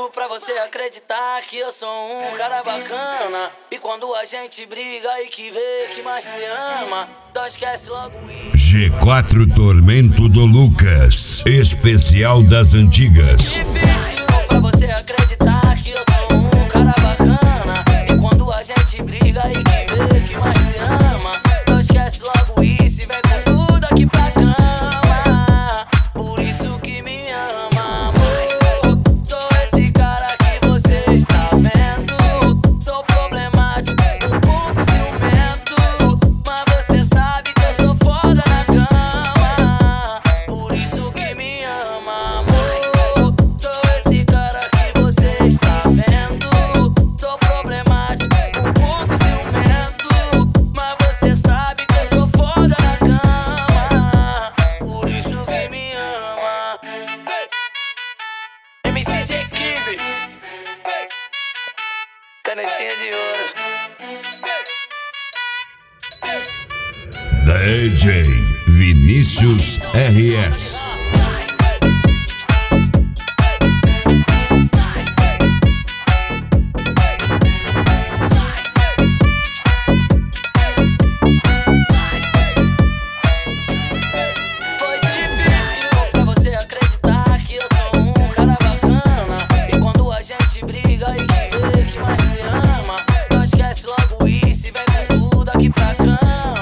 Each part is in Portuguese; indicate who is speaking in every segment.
Speaker 1: pra você acreditar que eu sou um cara bacana. E quando a gente briga e que vê que mais se ama, então esquece logo isso.
Speaker 2: G4 Tormento do Lucas, especial das antigas.
Speaker 1: Difícil pra você acreditar que eu sou um cara bacana. E quando a gente briga e que vê que mais se ama, então esquece logo isso e vem com tudo aqui pra cama. Por isso que me ama, amor. Sou esse cara que você está vendo. Sou problemático, um pouco ciumento, mas você sabe que eu sou foda na cama. Por isso que me ama, amor. Sou esse cara que você está vendo. Sou problemático, um pouco ciumento, mas você sabe que eu sou foda na cama. Por isso que me ama. MCG15, canetinha de ouro.
Speaker 2: DJ Vinícius RS.
Speaker 1: Foi difícil pra você acreditar que eu sou um cara bacana. E quando a gente briga e que vê que mais se ama, não esquece logo isso e vem com tudo aqui pra cama.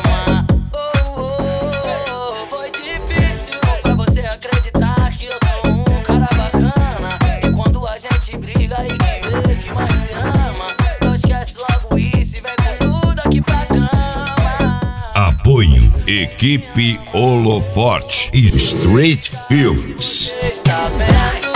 Speaker 1: Foi difícil pra você acreditar que eu sou um cara bacana. E quando a gente briga e que vê que mais se ama, não esquece logo isso e vem com tudo aqui pra cama.
Speaker 2: Apoio Equipe Holoforte e Street Films.
Speaker 1: Está vendo?